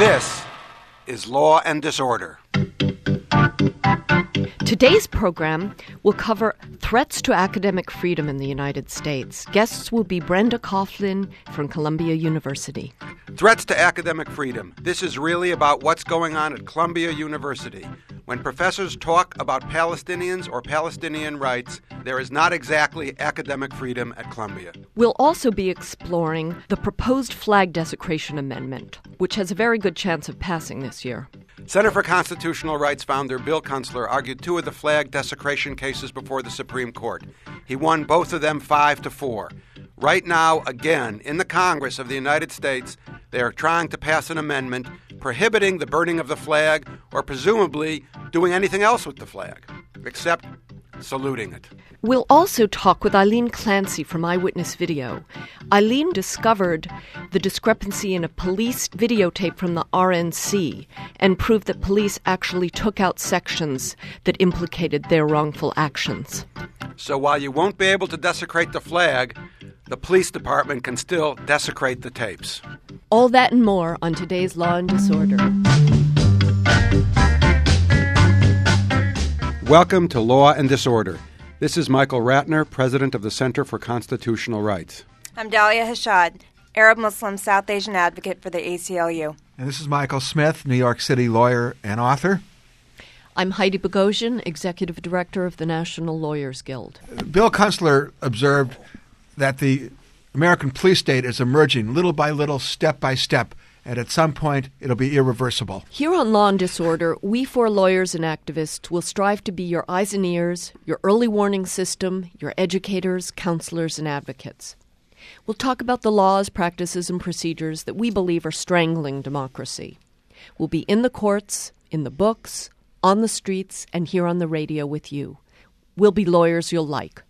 This is Law and Disorder. Today's program will cover threats to academic freedom in the United States. Guests will be Brenda Coughlin from Columbia University. Threats to academic freedom. This is really about what's going on at Columbia University. When professors talk about Palestinians or Palestinian rights, there is not exactly academic freedom at Columbia. We'll also be exploring the proposed flag desecration amendment, which has a very good chance of passing this year. Center for Constitutional Rights founder Bill Kunstler argued two of the flag desecration cases before the Supreme Court. He won both of them 5-4. Right now, again, in the Congress of the United States, they are trying to pass an amendment prohibiting the burning of the flag or presumably doing anything else with the flag, except saluting it. We'll also talk with Eileen Clancy from Eyewitness Video. Eileen discovered the discrepancy in a police videotape from the RNC and proved that police actually took out sections that implicated their wrongful actions. So while you won't be able to desecrate the flag, the police department can still desecrate the tapes. All that and more on today's Law and Disorder. Welcome to Law and Disorder. This is Michael Ratner, president of the Center for Constitutional Rights. I'm Dalia Hashad, Arab Muslim South Asian advocate for the ACLU. And this is Michael Smith, New York City lawyer and author. I'm Heidi Bogosian, executive director of the National Lawyers Guild. Bill Kunstler observed that the American police state is emerging little by little, step by step, and at some point it'll be irreversible. Here on Law and Disorder, we four lawyers and activists will strive to be your eyes and ears, your early warning system, your educators, counselors, and advocates. We'll talk about the laws, practices, and procedures that we believe are strangling democracy. We'll be in the courts, in the books, on the streets, and here on the radio with you. We'll be lawyers you'll like.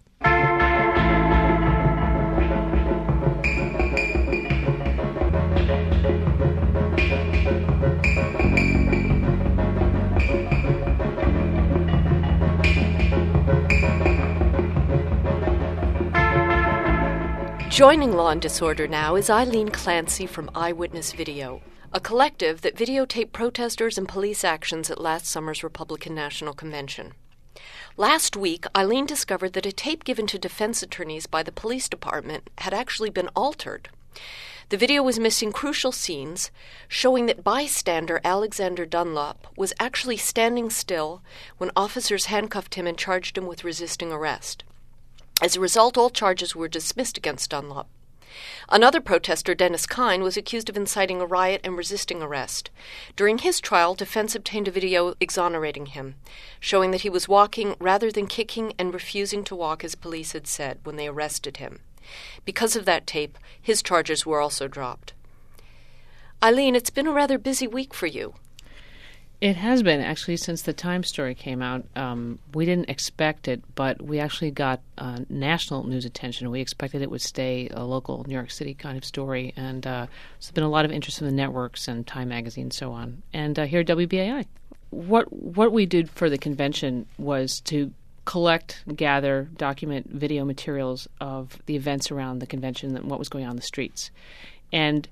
Joining Law and Disorder now is Eileen Clancy from Eyewitness Video, a collective that videotaped protesters and police actions at last summer's Republican National Convention. Last week, Eileen discovered that a tape given to defense attorneys by the police department had actually been altered. The video was missing crucial scenes, showing that bystander Alexander Dunlop was actually standing still when officers handcuffed him and charged him with resisting arrest. As a result, all charges were dismissed against Dunlop. Another protester, Dennis Kine, was accused of inciting a riot and resisting arrest. During his trial, defense obtained a video exonerating him, showing that he was walking rather than kicking and refusing to walk as police had said when they arrested him. Because of that tape, his charges were also dropped. Eileen, it's been a rather busy week for you. It has been, actually, since the Times story came out. We didn't expect it, but we actually got national news attention. We expected it would stay a local New York City kind of story, and there's been a lot of interest in the networks and Time Magazine and so on. And here at WBAI, what we did for the convention was to collect, gather, document video materials of the events around the convention and what was going on in the streets. And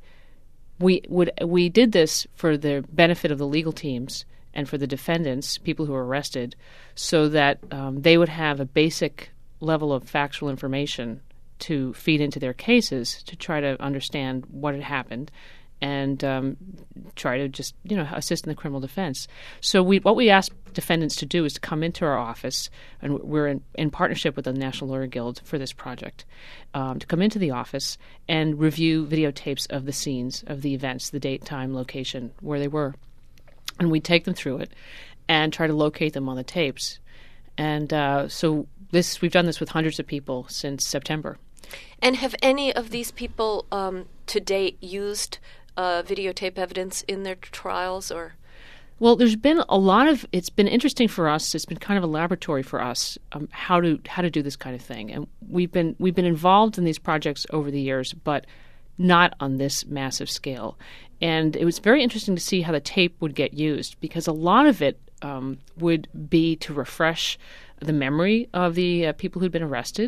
we did this for the benefit of the legal teams and for the defendants, people who were arrested, so that they would have a basic level of factual information to feed into their cases to try to understand what had happened and try to just assist in the criminal defense. So what we asked defendants to do is to come into our office, and we're in partnership with the National Lawyer Guild for this project, to come into the office and review videotapes of the scenes of the events, the date, time, location, where they were. And we take them through it and try to locate them on the tapes. And so we've done this with hundreds of people since September. And have any of these people to date used videotape evidence in their trials, or? Well, there's been a lot of. It's been interesting for us. It's been kind of a laboratory for us how to do this kind of thing, and we've been involved in these projects over the years, but not on this massive scale. And it was very interesting to see how the tape would get used, because a lot of it would be to refresh the memory of the people who'd been arrested,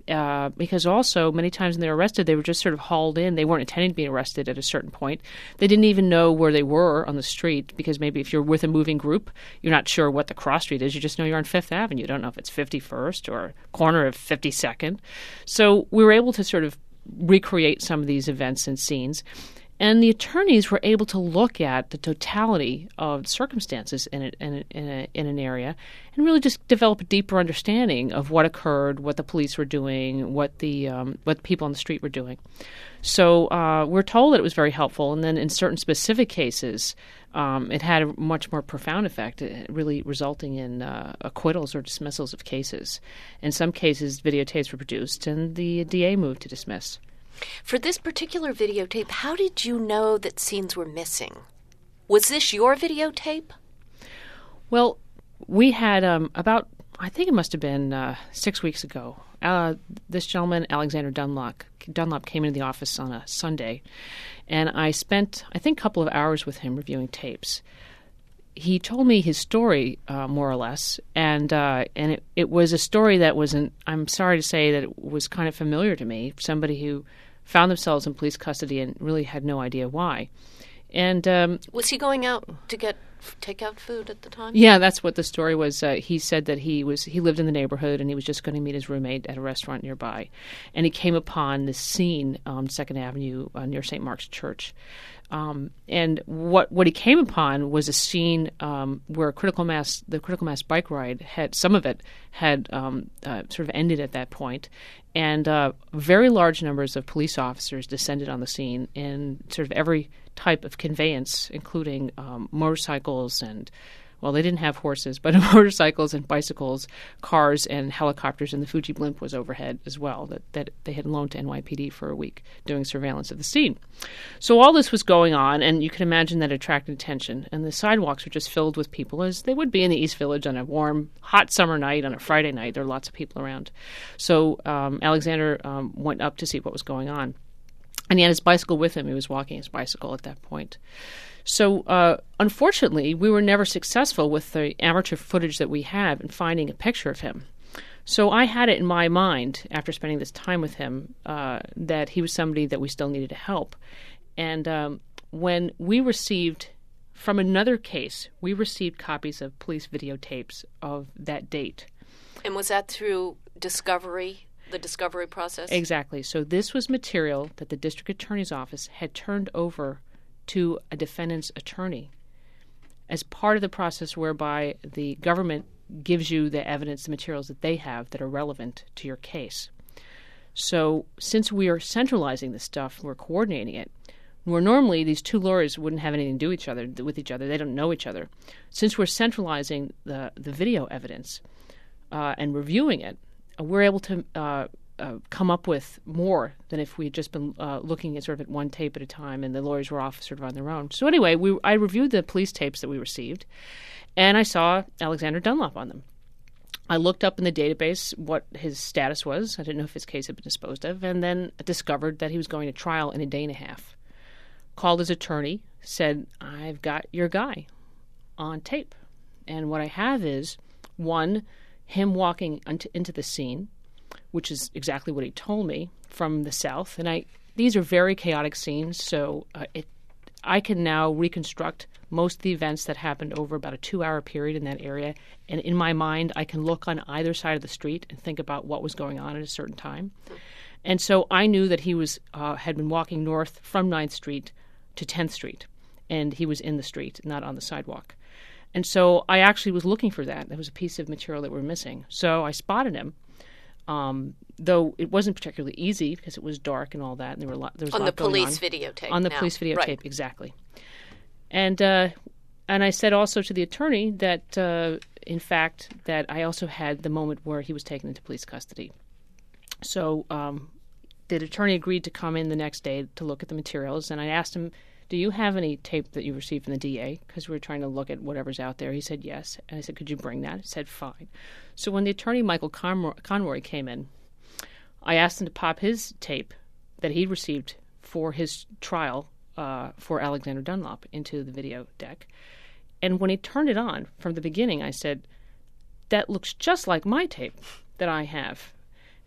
because also many times when they were arrested, they were just sort of hauled in. They weren't intending to be arrested at a certain point. They didn't even know where they were on the street, because maybe if you're with a moving group, you're not sure what the cross street is. You just know you're on Fifth Avenue. You don't know if it's 51st or corner of 52nd. So we were able to sort of recreate some of these events and scenes. And the attorneys were able to look at the totality of circumstances in an area and really just develop a deeper understanding of what occurred, what the police were doing, what the people on the street were doing. So we're told that it was very helpful. And then in certain specific cases, it had a much more profound effect, really resulting in acquittals or dismissals of cases. In some cases, videotapes were produced and the DA moved to dismiss. For this particular videotape, how did you know that scenes were missing? Was this your videotape? Well, we had about, I think it must have been 6 weeks ago, this gentleman, Alexander Dunlop, came into the office on a Sunday, and I spent, I think, a couple of hours with him reviewing tapes. He told me his story, more or less, and it was a story that wasn't, I'm sorry to say that it was kind of familiar to me, somebody who found themselves in police custody and really had no idea why. And was he going out to get takeout food at the time? Yeah, that's what the story was. He said that he lived in the neighborhood and he was just going to meet his roommate at a restaurant nearby, and he came upon this scene on 2nd Avenue near St. Mark's Church. And what he came upon was a scene where the critical mass bike ride some of it had sort of ended at that point, and very large numbers of police officers descended on the scene in sort of every type of conveyance, including motorcycles and, well, they didn't have horses, but motorcycles and bicycles, cars and helicopters, and the Fuji blimp was overhead as well that they had loaned to NYPD for a week doing surveillance of the scene. So all this was going on, and you can imagine that attracted attention, and the sidewalks were just filled with people, as they would be in the East Village on a warm, hot summer night, on a Friday night. There were lots of people around. So Alexander went up to see what was going on. And he had his bicycle with him. He was walking his bicycle at that point. So, unfortunately, we were never successful with the amateur footage that we have in finding a picture of him. So I had it in my mind, after spending this time with him, that he was somebody that we still needed to help. And when we received, from another case, we received copies of police videotapes of that date. And was that through discovery? The discovery process? Exactly. So this was material that the district attorney's office had turned over to a defendant's attorney as part of the process whereby the government gives you the evidence, the materials that they have that are relevant to your case. So since we are centralizing this stuff, we're coordinating it, where normally these two lawyers wouldn't have anything to do with each other. They don't know each other. Since we're centralizing the video evidence and reviewing it, we're able to come up with more than if we had just been looking at sort of at one tape at a time and the lawyers were off sort of on their own. So anyway, I reviewed the police tapes that we received, and I saw Alexander Dunlop on them. I looked up in the database what his status was. I didn't know if his case had been disposed of, and then discovered that he was going to trial in a day and a half. Called his attorney, said, I've got your guy on tape. And what I have is, one, him walking into the scene, which is exactly what he told me, from the south. And these are very chaotic scenes, so I can now reconstruct most of the events that happened over about a 2-hour period in that area. And in my mind, I can look on either side of the street and think about what was going on at a certain time. And so I knew that he had been walking north from 9th Street to 10th Street, and he was in the street, not on the sidewalk. And so I actually was looking for that. There was a piece of material that we were missing. So I spotted him, though it wasn't particularly easy because it was dark and all that, and there was a lot going on. On the police videotape. On the police videotape, right. Exactly. And I said also to the attorney that, in fact, that I also had the moment where he was taken into police custody. So the attorney agreed to come in the next day to look at the materials, and I asked him, do you have any tape that you received from the DA? Because we were trying to look at whatever's out there. He said yes. And I said, could you bring that? He said, fine. So when the attorney, Michael Conroy, came in, I asked him to pop his tape that he received for his trial for Alexander Dunlop into the video deck. And when he turned it on from the beginning, I said, that looks just like my tape that I have.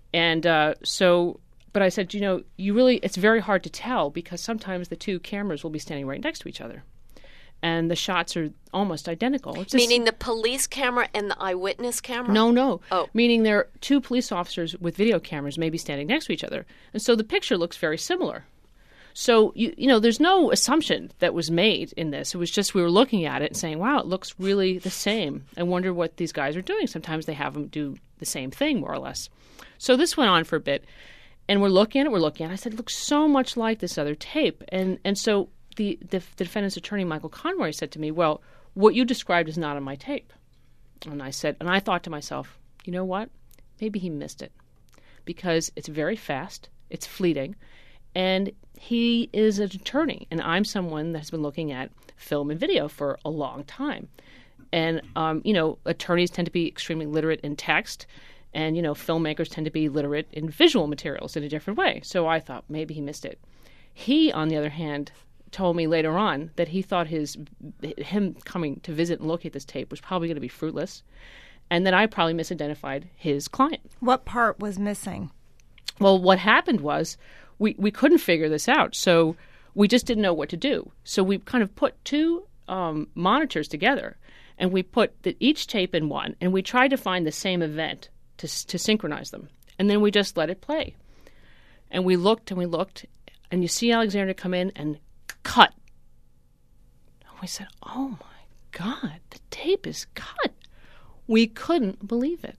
And but I said, it's very hard to tell because sometimes the two cameras will be standing right next to each other. And the shots are almost identical. Meaning the police camera and the eyewitness camera? No. Oh. Meaning there are two police officers with video cameras maybe standing next to each other. And so the picture looks very similar. So, there's no assumption that was made in this. It was just we were looking at it and saying, wow, it looks really the same. I wonder what these guys are doing. Sometimes they have them do the same thing, more or less. So this went on for a bit. And we're looking at it. I said, it looks so much like this other tape. And so the defendant's attorney, Michael Conroy, said to me, well, what you described is not on my tape. And I thought to myself, you know what? Maybe he missed it because it's very fast, it's fleeting, and he is an attorney, and I'm someone that has been looking at film and video for a long time. And, attorneys tend to be extremely literate in text, and, filmmakers tend to be literate in visual materials in a different way. So I thought maybe he missed it. He, on the other hand, told me later on that he thought him coming to visit and locate this tape was probably going to be fruitless, and that I probably misidentified his client. What part was missing? Well, what happened was we couldn't figure this out, so we just didn't know what to do. So we kind of put two monitors together, and we put each tape in one, and we tried to find the same event to synchronize them, and then we just let it play. And we looked, and you see Alexander come in and cut. And we said, oh my God, the tape is cut. We couldn't believe it.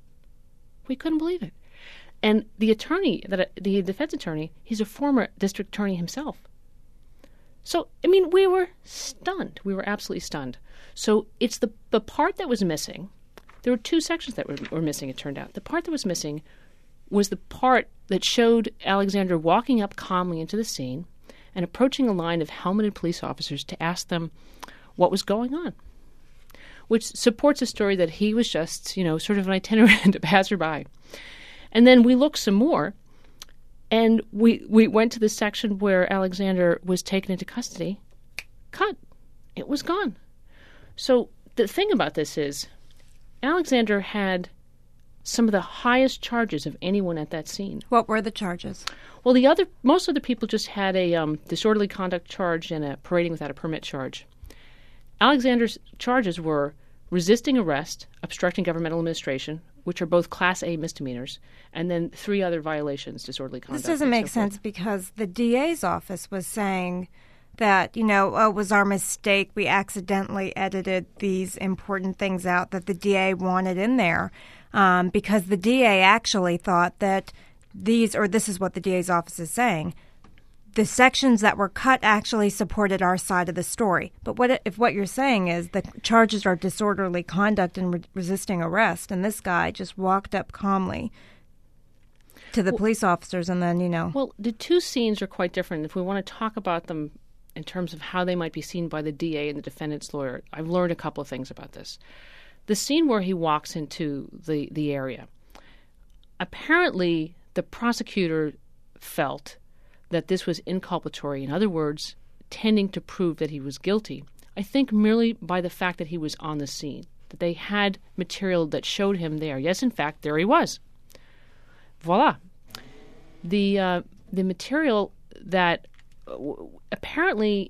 And the attorney, the defense attorney, he's a former district attorney himself. So, we were stunned. We were absolutely stunned. So it's the part that was missing. There were two sections that were missing, it turned out. The part that was missing was the part that showed Alexander walking up calmly into the scene and approaching a line of helmeted police officers to ask them what was going on, which supports a story that he was just, sort of an itinerant passerby. And then we looked some more, and we went to the section where Alexander was taken into custody. Cut. It was gone. So the thing about this is Alexander had some of the highest charges of anyone at that scene. What were the charges? Well, most of the people just had a disorderly conduct charge and a parading without a permit charge. Alexander's charges were resisting arrest, obstructing governmental administration, which are both Class A misdemeanors, and then 3 other violations, disorderly conduct. This doesn't make sense because the DA's office was saying that, it was our mistake. We accidentally edited these important things out that the DA wanted in there because the DA actually thought that this is what the DA's office is saying, the sections that were cut actually supported our side of the story. But if what you're saying is the charges are disorderly conduct and resisting arrest, and this guy just walked up calmly to the police officers and then, Well, the two scenes are quite different. If we want to talk about them in terms of how they might be seen by the DA and the defendant's lawyer, I've learned a couple of things about this. The scene where he walks into the area, apparently the prosecutor felt that this was inculpatory, in other words, tending to prove that he was guilty, I think merely by the fact that he was on the scene, that they had material that showed him there. Yes, in fact, there he was. Voila. The material that apparently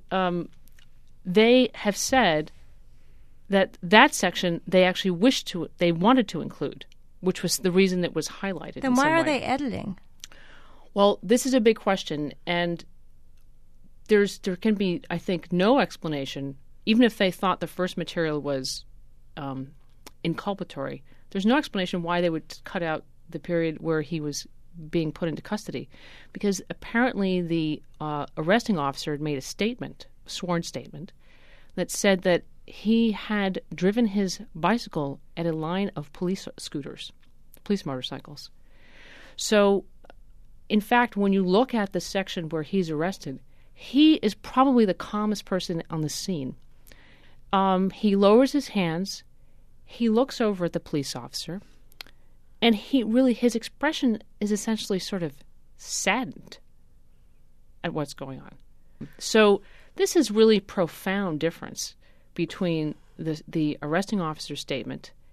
they have said that section they actually they wanted to include, which was the reason it was highlighted. Then why are they editing? Well, this is a big question, and there can be, I think, no explanation, even if they thought the first material was inculpatory. There's no explanation why they would cut out the period where he was being put into custody, because apparently the arresting officer had made a sworn statement, that said that he had driven his bicycle at a line of police motorcycles. So, in fact, when you look at the section where he's arrested, he is probably the calmest person on the scene. He lowers his hands, he looks over at the police officer, and his expression is essentially sort of saddened at what's going on. So this is really profound difference between the arresting officer's statement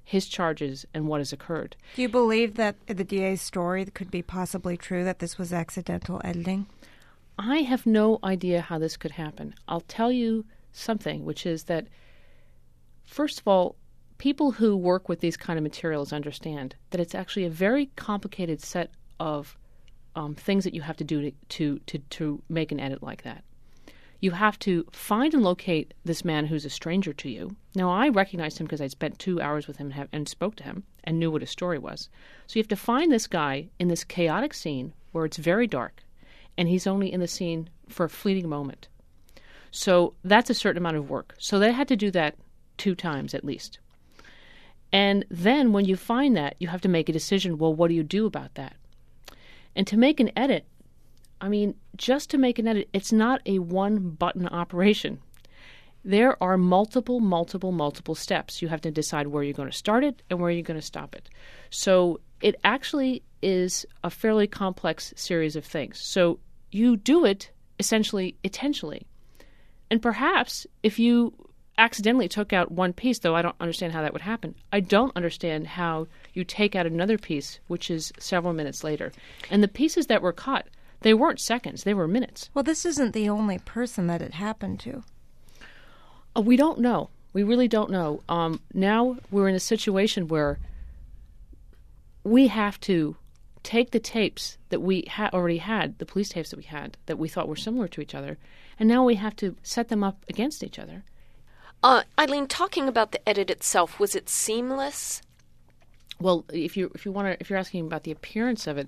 his charges and what has occurred. Do you believe that the DA's story could be possibly true, that this was accidental editing? I have no idea how this could happen. I'll tell you something, which is that, first of all, people who work with these kind of materials understand that it's actually a very complicated set of things that you have to do to make an edit like that. You have to find and locate this man who's a stranger to you. Now, I recognized him because I spent 2 hours with him and spoke to him and knew what his story was. So you have to find this guy in this chaotic scene where it's very dark, and he's only in the scene for a fleeting moment. So that's a certain amount of work. So they had to do that 2 times at least. And then when you find that, you have to make a decision, well, what do you do about that? And to make an edit, I mean, just to make an edit, it's not a one-button operation. There are multiple steps. You have to decide where you're going to start it and where you're going to stop it. So it actually is a fairly complex series of things. So you do it essentially intentionally. And perhaps if you accidentally took out one piece, though I don't understand how that would happen, I don't understand how you take out another piece, which is several minutes later. And the pieces that were cut, they weren't seconds, they were minutes. Well, this isn't the only person that it happened to. We don't know. We really don't know. Now we're in a situation where we have to take the tapes that we already had, the police tapes that we had, that we thought were similar to each other, and now we have to set them up against each other. Eileen, talking about the edit itself, was it seamless? Well, if you're asking about the appearance of it,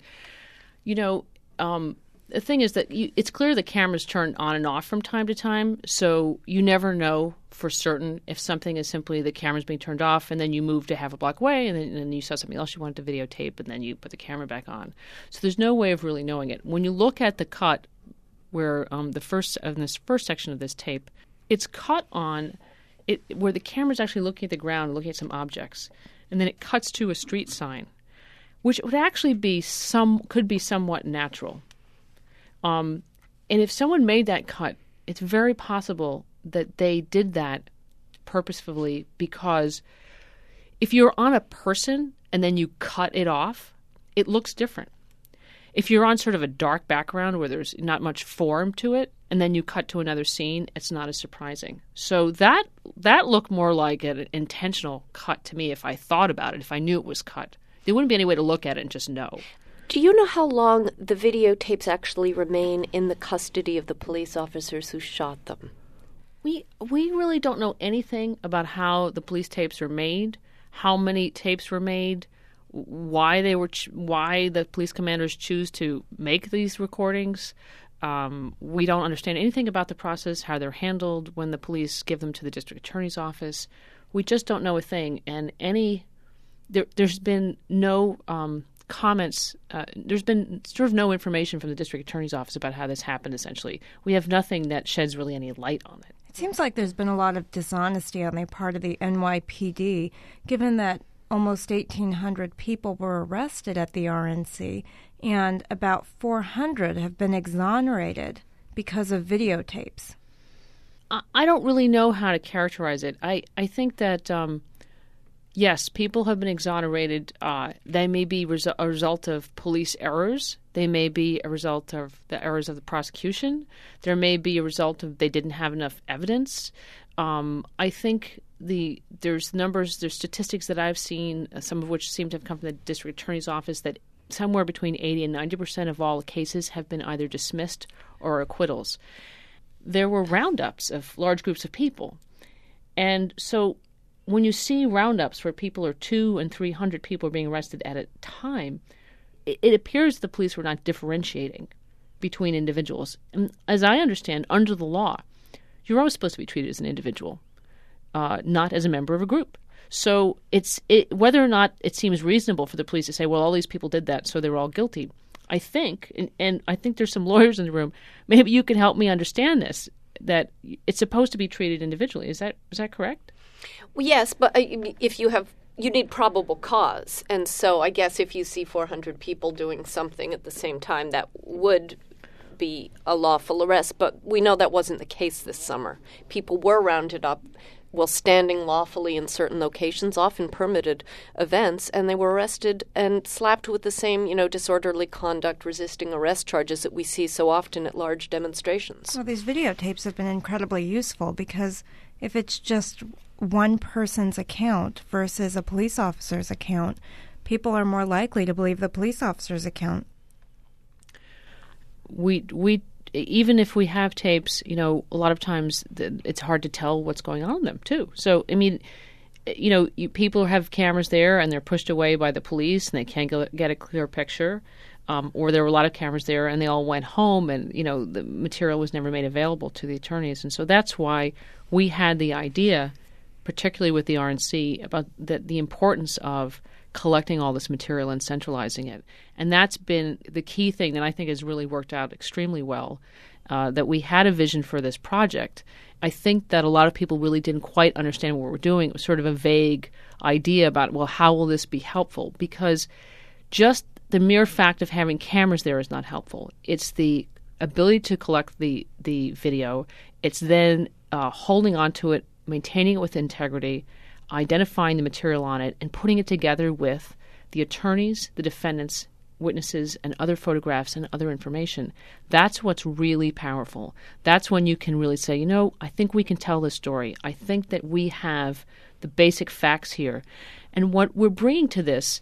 the thing is that it's clear the cameras turn on and off from time to time, so you never know for certain if something is simply the camera's being turned off and then you move to half a block away and then you saw something else you wanted to videotape and then you put the camera back on. So there's no way of really knowing it. When you look at the cut where in this first section of this tape, it's cut on where the camera's actually looking at the ground, looking at some objects, and then it cuts to a street sign, which would actually could be somewhat natural. And if someone made that cut, it's very possible that they did that purposefully, because if you're on a person and then you cut it off, it looks different. If you're on sort of a dark background where there's not much form to it, and then you cut to another scene, it's not as surprising. So that looked more like an intentional cut to me if I thought about it, if I knew it was cut. There wouldn't be any way to look at it and just know. Do you know how long the videotapes actually remain in the custody of the police officers who shot them? We really don't know anything about how the police tapes were made, how many tapes were made, why the police commanders choose to make these recordings. We don't understand anything about the process, how they're handled when the police give them to the district attorney's office. We just don't know a thing. And there's been no comments. There's been sort of no information from the district attorney's office about how this happened, essentially. We have nothing that sheds really any light on it. It seems like there's been a lot of dishonesty on the part of the NYPD, given that almost 1,800 people were arrested at the RNC, and about 400 have been exonerated because of videotapes. I don't really know how to characterize it. I think that, yes, people have been exonerated. They may be a result of police errors. They may be a result of the errors of the prosecution. There may be a result of they didn't have enough evidence. I think there's statistics that I've seen, some of which seem to have come from the district attorney's office, that somewhere between 80 and 90% of all cases have been either dismissed or acquittals. There were roundups of large groups of people. And so when you see roundups where people are 200 and 300 people are being arrested at a time, it appears the police were not differentiating between individuals. And as I understand, under the law, you're always supposed to be treated as an individual, not as a member of a group. So whether or not it seems reasonable for the police to say, well, all these people did that, so they were all guilty, I think, and I think there's some lawyers in the room, maybe you can help me understand this, that it's supposed to be treated individually. Is that correct? Well, yes, but if you need probable cause. And so I guess if you see 400 people doing something at the same time, that would be a lawful arrest. But we know that wasn't the case this summer. People were rounded up. while standing lawfully in certain locations, often permitted events, and they were arrested and slapped with the same, disorderly conduct, resisting arrest charges that we see so often at large demonstrations. Well, these videotapes have been incredibly useful because if it's just one person's account versus a police officer's account, people are more likely to believe the police officer's account. We even if we have tapes, a lot of times it's hard to tell what's going on in them, too. So, people have cameras there and they're pushed away by the police and they can't get a clear picture. Or there were a lot of cameras there and they all went home and, the material was never made available to the attorneys. And so that's why we had the idea, particularly with the RNC, about the importance of collecting all this material and centralizing it. And that's been the key thing that I think has really worked out extremely well, that we had a vision for this project. I think that a lot of people really didn't quite understand what we're doing. It was sort of a vague idea about, well, how will this be helpful? Because just the mere fact of having cameras there is not helpful. It's the ability to collect the video. It's then holding on to it, maintaining it with integrity, identifying the material on it, and putting it together with the attorneys, the defendants, witnesses, and other photographs and other information. That's what's really powerful. That's when you can really say, I think we can tell this story. I think that we have the basic facts here. And what we're bringing to this,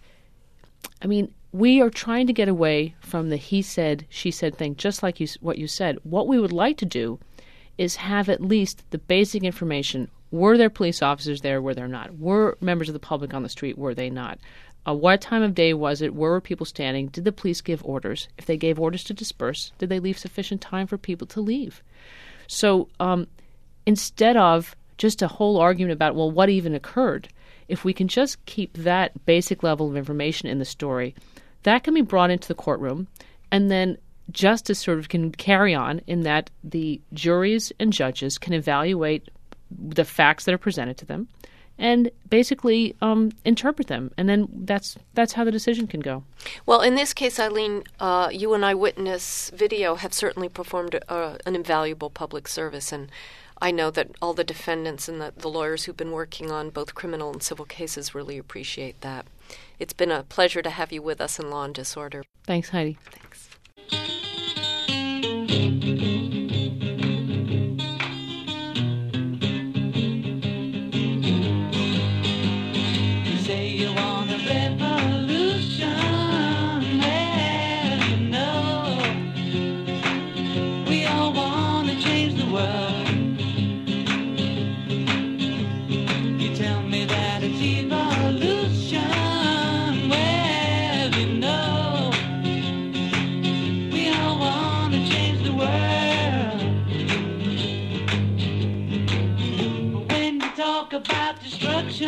we are trying to get away from the he said, she said thing, just like what you said. What we would like to do is have at least the basic information. Were there police officers there? Were there not? Were members of the public on the street? Were they not? What time of day was it? Where were people standing? Did the police give orders? If they gave orders to disperse, did they leave sufficient time for people to leave? So instead of just a whole argument about, well, what even occurred, if we can just keep that basic level of information in the story, that can be brought into the courtroom, and then justice sort of can carry on in that the juries and judges can evaluate the facts that are presented to them and basically interpret them. And then that's how the decision can go. Well, in this case, Eileen, you and Eyewitness Video have certainly performed an invaluable public service, and I know that all the defendants and the lawyers who've been working on both criminal and civil cases really appreciate that. It's been a pleasure to have you with us in Law and Disorder. Thanks, Heidi. Thanks. About destruction,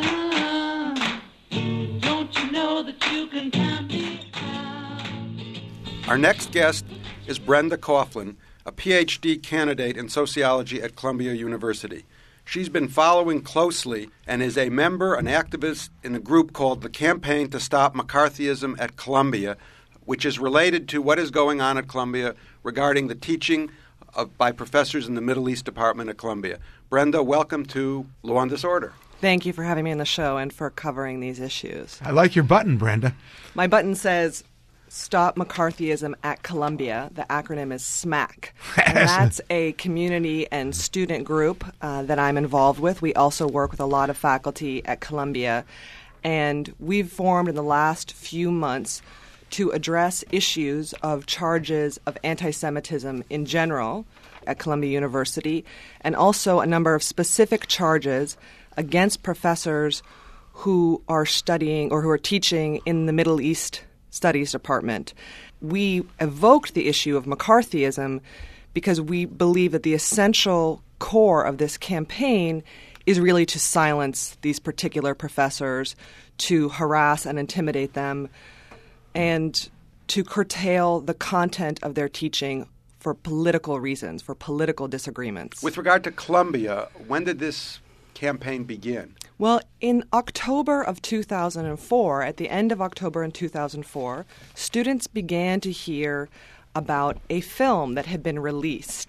don't you know that you can count me out? Our next guest is Brenda Coughlin, a PhD candidate in sociology at Columbia University. She's been following closely and is a member, an activist in a group called the Campaign to Stop McCarthyism at Columbia, which is related to what is going on at Columbia regarding the teaching by professors in the Middle East Department at Columbia. Brenda, welcome to Law and Disorder. Thank you for having me on the show and for covering these issues. I like your button, Brenda. My button says, Stop McCarthyism at Columbia. The acronym is SMAC. And that's a community and student group that I'm involved with. We also work with a lot of faculty at Columbia. And we've formed in the last few months to address issues of charges of anti-Semitism in general at Columbia University, and also a number of specific charges against professors who are studying or who are teaching in the Middle East Studies Department. We evoked the issue of McCarthyism because we believe that the essential core of this campaign is really to silence these particular professors, to harass and intimidate them, and to curtail the content of their teaching for political reasons, for political disagreements. With regard to Columbia, when did this campaign begin? Well, in October of 2004, at the end of October in 2004, students began to hear about a film that had been released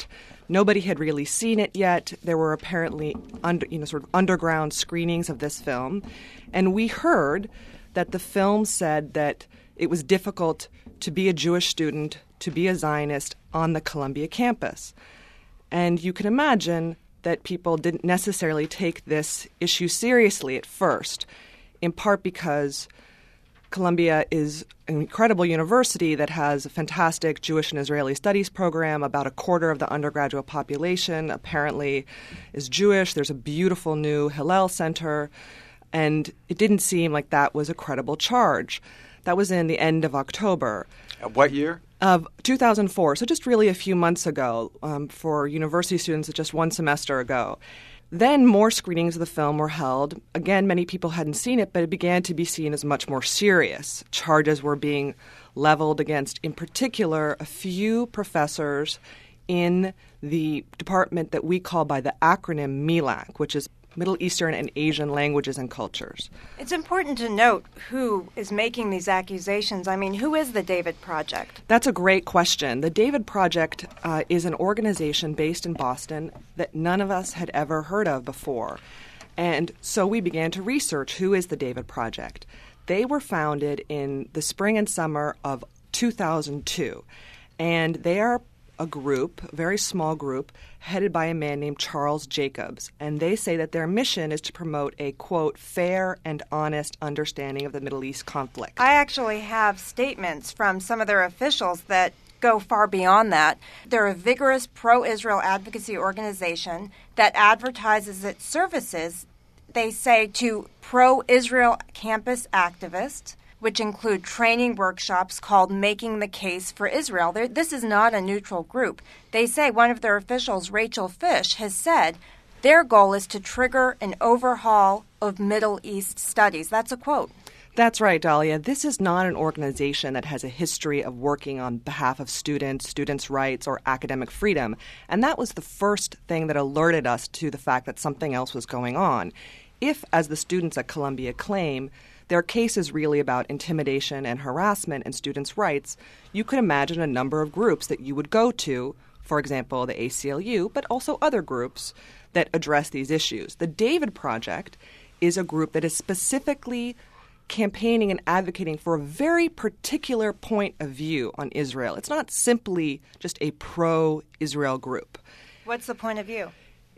Nobody had really seen it yet. There were apparently sort of underground screenings of this film. And we heard that the film said that it was difficult to be a Jewish student, to be a Zionist on the Columbia campus. And you can imagine that people didn't necessarily take this issue seriously at first, in part because Columbia is an incredible university that has a fantastic Jewish and Israeli studies program. About a quarter of the undergraduate population apparently is Jewish. There's a beautiful new Hillel Center, and it didn't seem like that was a credible charge. That was in the end of October. What year? Of 2004, so just really a few months ago, for university students, just one semester ago. Then more screenings of the film were held. Again, many people hadn't seen it, but it began to be seen as much more serious. Charges were being leveled against, in particular, a few professors in the department that we call by the acronym MELAC, which is Middle Eastern and Asian Languages and Cultures. It's important to note who is making these accusations. I mean, who is the David Project? That's a great question. The David Project is an organization based in Boston that none of us had ever heard of before. And so we began to research who is the David Project. They were founded in the spring and summer of 2002, and they are a group, a very small group, headed by a man named Charles Jacobs. And they say that their mission is to promote a, quote, fair and honest understanding of the Middle East conflict. I actually have statements from some of their officials that go far beyond that. They're a vigorous pro-Israel advocacy organization that advertises its services, they say, to pro-Israel campus activists, which include training workshops called Making the Case for Israel. This is not a neutral group. They say one of their officials, Rachel Fish, has said their goal is to trigger an overhaul of Middle East studies. That's a quote. That's right, Dahlia. This is not an organization that has a history of working on behalf of students' rights, or academic freedom. And that was the first thing that alerted us to the fact that something else was going on. If, as the students at Columbia claim, their case is really about intimidation and harassment and students' rights, you could imagine a number of groups that you would go to, for example, the ACLU, but also other groups that address these issues. The David Project is a group that is specifically campaigning and advocating for a very particular point of view on Israel. It's not simply just a pro-Israel group. What's the point of view?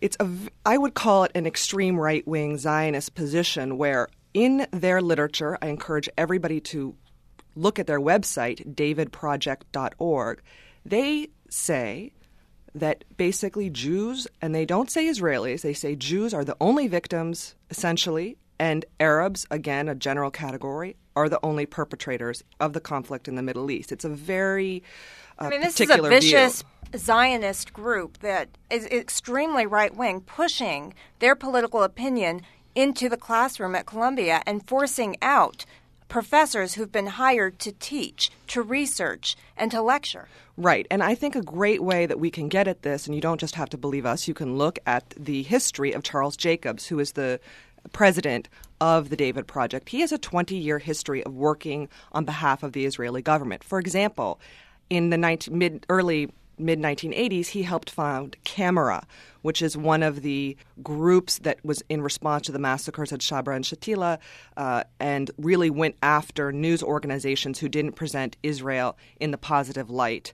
I would call it an extreme right-wing Zionist position where in their literature, I encourage everybody to look at their website, davidproject.org. They say that basically Jews, and they don't say Israelis, they say Jews are the only victims, essentially, and Arabs, again, a general category, are the only perpetrators of the conflict in the Middle East. It's a very this is a vicious Zionist group that is extremely right-wing, pushing their political opinion into the classroom at Columbia and forcing out professors who've been hired to teach, to research, and to lecture. Right. And I think a great way that we can get at this, and you don't just have to believe us, you can look at the history of Charles Jacobs, who is the president of the David Project. He has a 20-year history of working on behalf of the Israeli government. For example, in the early mid-1980s, he helped found Camera, which is one of the groups that was in response to the massacres at Shabra and Shatila, and really went after news organizations who didn't present Israel in the positive light.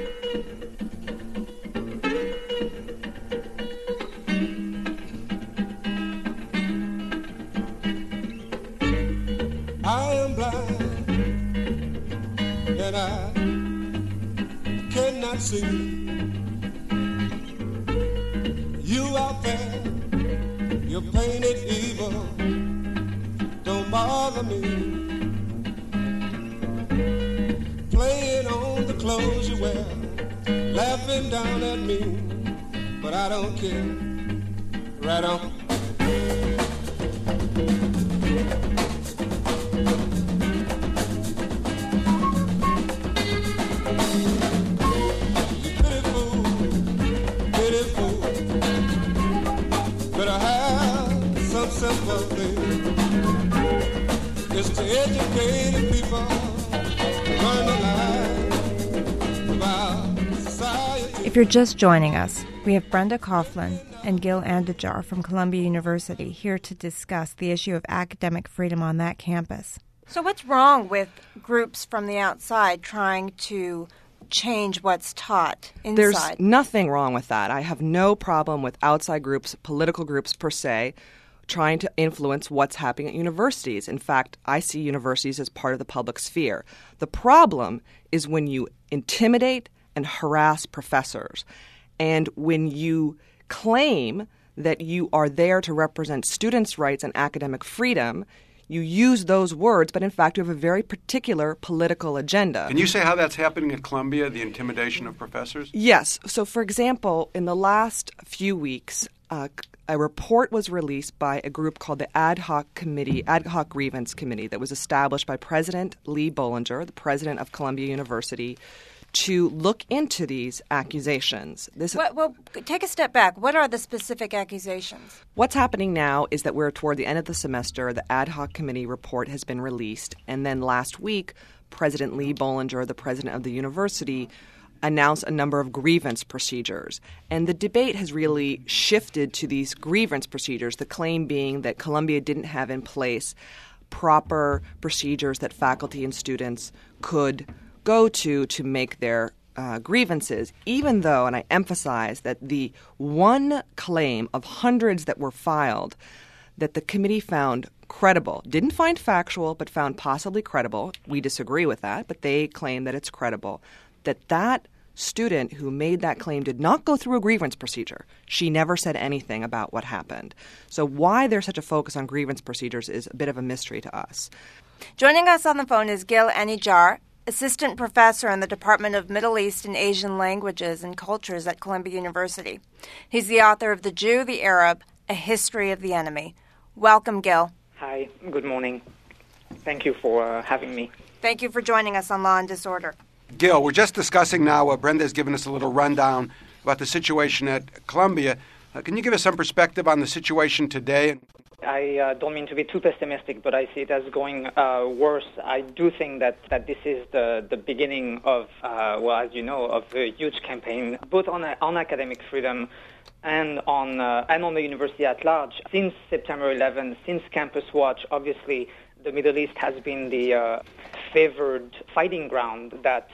I am blind and I cannot see. You out there, you're painted evil. Don't bother me. Playing on the clothes you wear, laughing down at me, but I don't care. Right on. It's to educate people, learn the life of our society. If you're just joining us, we have Brenda Coughlin and Gil Andujar from Columbia University here to discuss the issue of academic freedom on that campus. So what's wrong with groups from the outside trying to change what's taught inside? There's nothing wrong with that. I have no problem with outside groups, political groups per se, trying to influence what's happening at universities. In fact, I see universities as part of the public sphere. The problem is when you intimidate and harass professors, and when you claim that you are there to represent students' rights and academic freedom, you use those words, but in fact you have a very particular political agenda. Can you say how that's happening at Columbia, the intimidation of professors? Yes. So, for example, in the last few weeks, a report was released by a group called the Ad Hoc Grievance Committee that was established by President Lee Bollinger, the president of Columbia University, to look into these accusations. Well, take a step back. What are the specific accusations? What's happening now is that we're toward the end of the semester. The Ad Hoc Committee report has been released. And then last week, President Lee Bollinger, the president of the university, announced a number of grievance procedures. And the debate has really shifted to these grievance procedures, the claim being that Columbia didn't have in place proper procedures that faculty and students could go to make their grievances, even though, and I emphasize that the one claim of hundreds that were filed that the committee found credible, didn't find factual, but found possibly credible, we disagree with that, but they claim that it's credible, that student who made that claim did not go through a grievance procedure. She never said anything about what happened. So why there's such a focus on grievance procedures is a bit of a mystery to us. Joining us on the phone is Gil Andujar, assistant professor in the Department of Middle East and Asian Languages and Cultures at Columbia University. He's the author of The Jew, the Arab, A History of the Enemy. Welcome, Gil. Hi, good morning. Thank you for having me. Thank you for joining us on Law and Disorder. Gil, we're just discussing now, Brenda has given us a little rundown about the situation at Columbia. Can you give us some perspective on the situation today? I don't mean to be too pessimistic, but I see it as going worse. I do think that this is the beginning of, as you know, of a huge campaign, both on academic freedom and on the university at large. Since September 11, since Campus Watch, obviously the Middle East has been the favored fighting ground that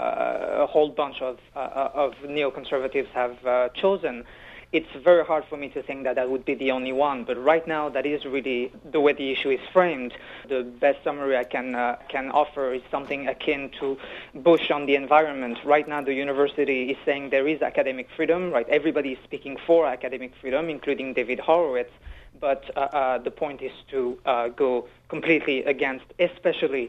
a whole bunch of neoconservatives have chosen. It's very hard for me to think that would be the only one, but right now that is really the way the issue is framed. The best summary I can offer is something akin to Bush on the environment. Right now the university is saying there is academic freedom, right? Everybody is speaking for academic freedom, including David Horowitz, but the point is to go completely against, especially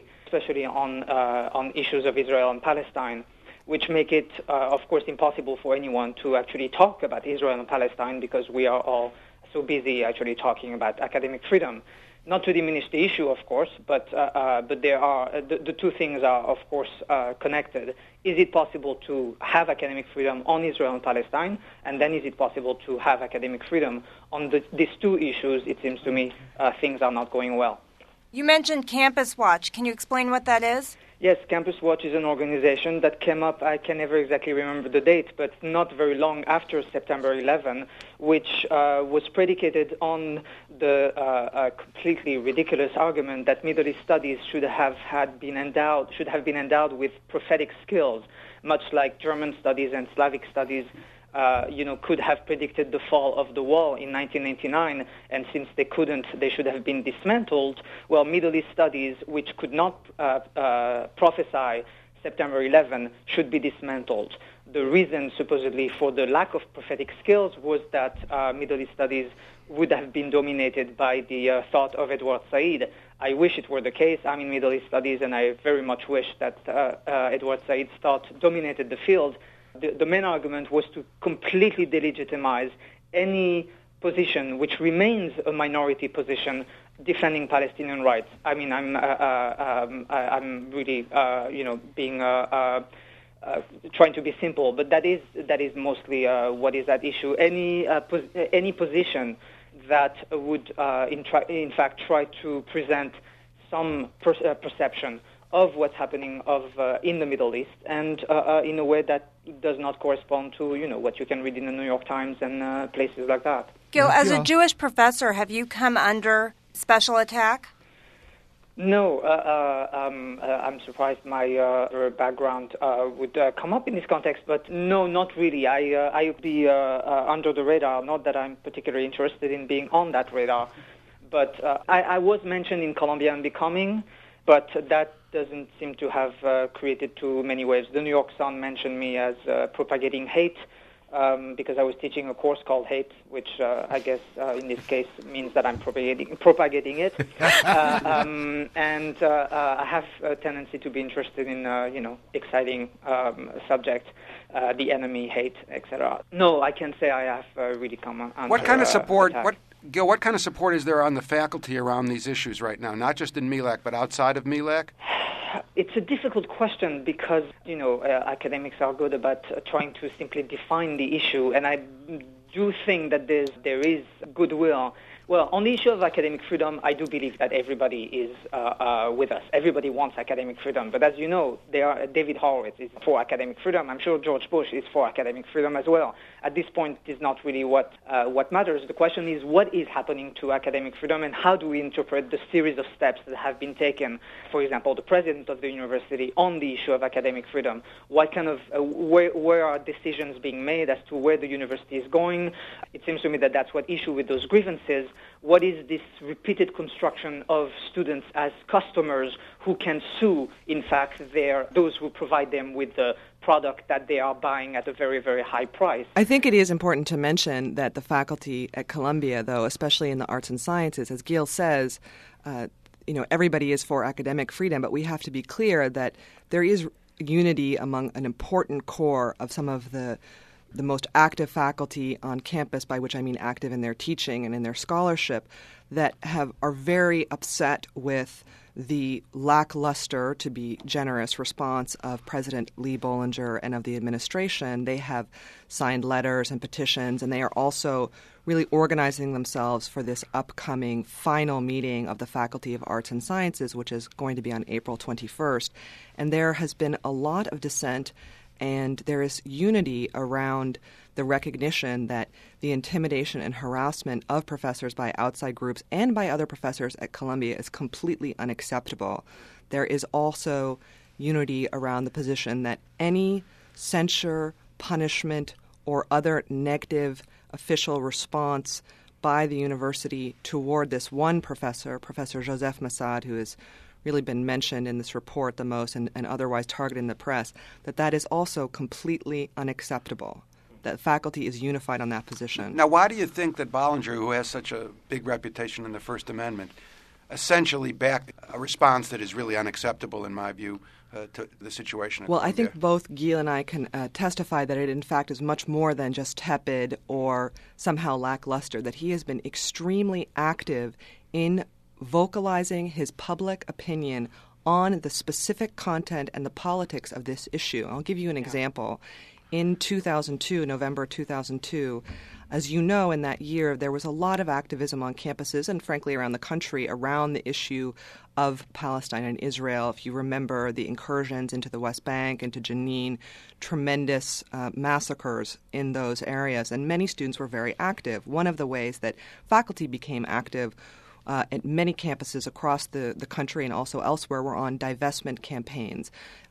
on issues of Israel and Palestine, which make it, of course, impossible for anyone to actually talk about Israel and Palestine because we are all so busy actually talking about academic freedom. Not to diminish the issue, of course, but there are the two things are, of course, connected. Is it possible to have academic freedom on Israel and Palestine? And then is it possible to have academic freedom on these two issues? It seems to me things are not going well. You mentioned Campus Watch. Can you explain what that is? Yes, Campus Watch is an organization that came up, I can never exactly remember the date, but not very long after September 11, which was predicated on the completely ridiculous argument that Middle East studies should have been endowed with prophetic skills, much like German studies and Slavic studies could have predicted the fall of the wall in 1999, and since they couldn't, they should have been dismantled. Well, Middle East studies, which could not prophesy September 11, should be dismantled. The reason, supposedly, for the lack of prophetic skills was that Middle East studies would have been dominated by the thought of Edward Said. I wish it were the case. I'm in Middle East studies, and I very much wish that Edward Said's thought dominated the field. The main argument was to completely delegitimize any position which remains a minority position defending Palestinian rights. I mean, I'm really being trying to be simple, but that is mostly what is at issue. Any position that would in fact try to present some perception of what's happening in the Middle East, and in a way that it does not correspond to, what you can read in the New York Times and places like that. Gil, as a Jewish professor, have you come under special attack? No, I'm surprised my background would come up in this context, but no, not really. I would be under the radar, not that I'm particularly interested in being on that radar, but I was mentioned in Columbia Unbecoming, but that doesn't seem to have created too many waves. The New York Sun mentioned me as propagating hate, because I was teaching a course called Hate, which I guess in this case means that I'm propagating it. And I have a tendency to be interested in, exciting subjects, the enemy, hate, etc. No, I can't say I have really come under What kind of support? attack. Gil, what kind of support is there on the faculty around these issues right now? Not just in MELAC, but outside of MELAC? It's a difficult question because, academics are good about trying to simply define the issue, and I do think that there is goodwill. Well, on the issue of academic freedom, I do believe that everybody is with us. Everybody wants academic freedom. But as you know, David Horowitz is for academic freedom. I'm sure George Bush is for academic freedom as well. At this point, it is not really what matters. The question is, what is happening to academic freedom, and how do we interpret the series of steps that have been taken? For example, the president of the university on the issue of academic freedom. What kind of where are decisions being made as to where the university is going? It seems to me that that's what issue with those grievances. What is this repeated construction of students as customers who can sue, in fact, those who provide them with the product that they are buying at a very, very high price? I think it is important to mention that the faculty at Columbia, though, especially in the arts and sciences, as Gil says, everybody is for academic freedom, but we have to be clear that there is unity among an important core of some of the most active faculty on campus, by which I mean active in their teaching and in their scholarship, that are very upset with the lackluster, to be generous, response of President Lee Bollinger and of the administration. They have signed letters and petitions, and they are also really organizing themselves for this upcoming final meeting of the Faculty of Arts and Sciences, which is going to be on April 21st. And there has been a lot of dissent, and there is unity around the recognition that the intimidation and harassment of professors by outside groups and by other professors at Columbia is completely unacceptable. There is also unity around the position that any censure, punishment, or other negative official response by the university toward this one professor, Professor Joseph Massad, who has really been mentioned in this report the most and otherwise targeted in the press, that is also completely unacceptable. That faculty is unified on that position. Now, why do you think that Bollinger, who has such a big reputation in the First Amendment, essentially backed a response that is really unacceptable, in my view, to the situation? Well, I think both Gil and I can testify that it, in fact, is much more than just tepid or somehow lackluster, that he has been extremely active in vocalizing his public opinion on the specific content and the politics of this issue. I'll give you an example. In 2002, November 2002, as you know, in that year, there was a lot of activism on campuses and, frankly, around the country around the issue of Palestine and Israel. If you remember the incursions into the West Bank, into Jenin, tremendous massacres in those areas, and many students were very active. One of the ways that faculty became active at many campuses across the country and also elsewhere were on divestment campaigns,